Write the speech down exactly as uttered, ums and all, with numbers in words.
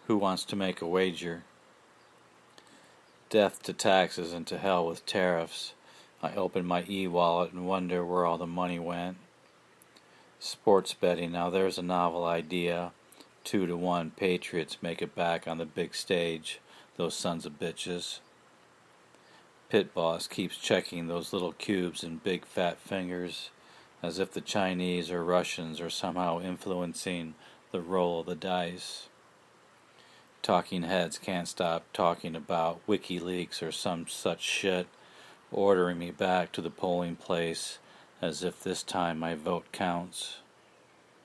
Who wants to make a wager? Death to taxes and to hell with tariffs. I open my e-wallet and wonder where all the money went. Sports betting, now there's a novel idea. Two to one Patriots make it back on the big stage, those sons of bitches. Pit boss keeps checking those little cubes and big fat fingers, as if the Chinese or Russians are somehow influencing the roll of the dice. Talking heads can't stop talking about WikiLeaks or some such shit, ordering me back to the polling place as if this time my vote counts.